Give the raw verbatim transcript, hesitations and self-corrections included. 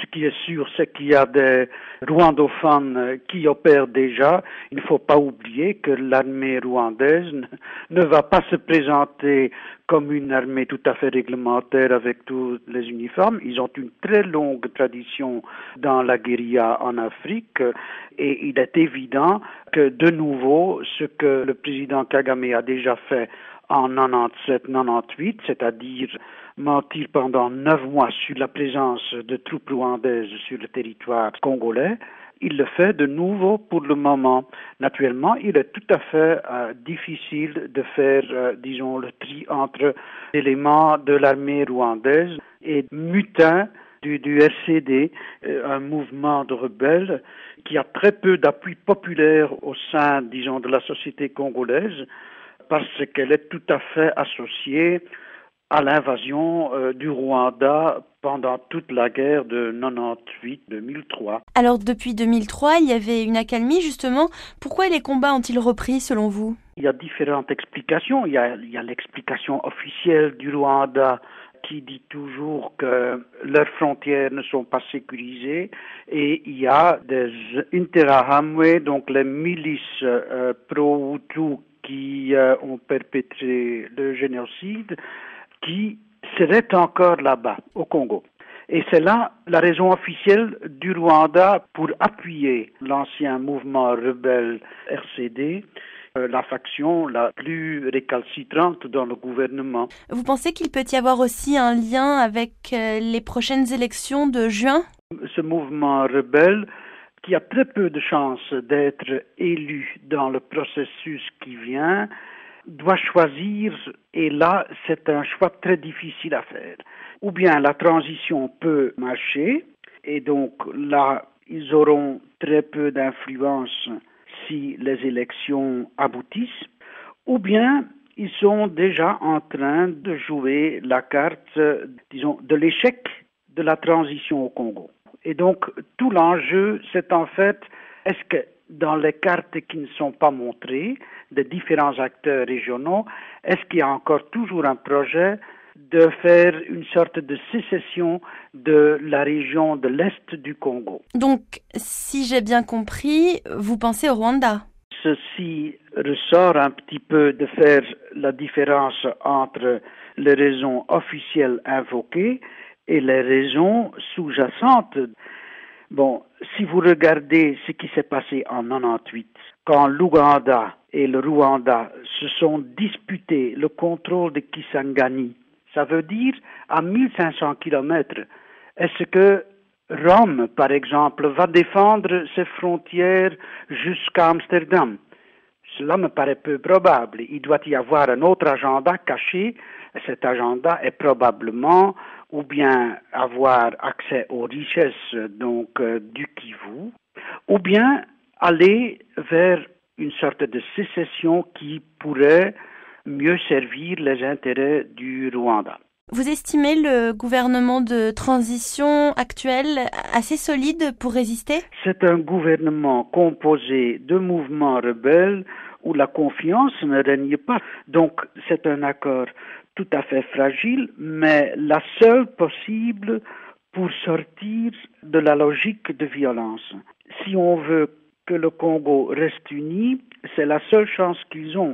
qui est sûr, c'est qu'il y a des rwandophones qui opèrent déjà. Il ne faut pas oublier que l'armée rwandaise ne va pas se présenter comme une armée tout à fait réglementaire avec tous les uniformes. Ils ont une très longue tradition dans la guérilla en Afrique et il est évident que de nouveau, ce que le président Kagame a déjà fait en quatre-vingt-dix-sept quatre-vingt-dix-huit, c'est-à-dire mentir pendant neuf mois sur la présence de troupes rwandaises sur le territoire congolais, il le fait de nouveau pour le moment. Naturellement, il est tout à fait euh, difficile de faire, euh, disons, le tri entre éléments de l'armée rwandaise et mutins du, du R C D, euh, un mouvement de rebelles qui a très peu d'appui populaire au sein, disons, de la société congolaise, parce qu'elle est tout à fait associée à l'invasion euh, du Rwanda pendant toute la guerre de quatre-vingt-dix-huit deux mille trois. Alors depuis deux mille trois, il y avait une accalmie justement. Pourquoi les combats ont-ils repris selon vous ? Il y a différentes explications. Il y a, il y a l'explication officielle du Rwanda qui dit toujours que leurs frontières ne sont pas sécurisées, et il y a des Interahamwe, donc les milices euh, pro-Hutu qui euh, ont perpétré le génocide, qui seraient encore là-bas, au Congo. Et c'est là la raison officielle du Rwanda pour appuyer l'ancien mouvement rebelle R C D, euh, la faction la plus récalcitrante dans le gouvernement. Vous pensez qu'il peut y avoir aussi un lien avec euh, les prochaines élections de juin ? Ce mouvement rebelle, qui a très peu de chances d'être élu dans le processus qui vient, doit choisir, et là c'est un choix très difficile à faire. Ou bien la transition peut marcher, et donc là ils auront très peu d'influence si les élections aboutissent, ou bien ils sont déjà en train de jouer la carte, disons, de l'échec de la transition au Congo. Et donc tout l'enjeu, c'est en fait, est-ce que dans les cartes qui ne sont pas montrées des différents acteurs régionaux, est-ce qu'il y a encore toujours un projet de faire une sorte de sécession de la région de l'Est du Congo? Donc, si j'ai bien compris, vous pensez au Rwanda? Ceci ressort un petit peu de faire la différence entre les raisons officielles invoquées et les raisons sous-jacentes. Bon, si vous regardez ce qui s'est passé en quatre-vingt-dix-huit, quand l'Ouganda et le Rwanda se sont disputés le contrôle de Kisangani, ça veut dire à mille cinq cents kilomètres, est-ce que Rome, par exemple, va défendre ses frontières jusqu'à Amsterdam? Cela me paraît peu probable. Il doit y avoir un autre agenda caché. Cet agenda est probablement ou bien avoir accès aux richesses donc euh, du Kivu, ou bien aller vers une sorte de sécession qui pourrait mieux servir les intérêts du Rwanda. Vous estimez le gouvernement de transition actuel assez solide pour résister? C'est un gouvernement composé de mouvements rebelles où la confiance ne règne pas. Donc c'est un accord tout à fait fragile, mais la seule possible pour sortir de la logique de violence. Si on veut que le Congo reste uni, c'est la seule chance qu'ils ont.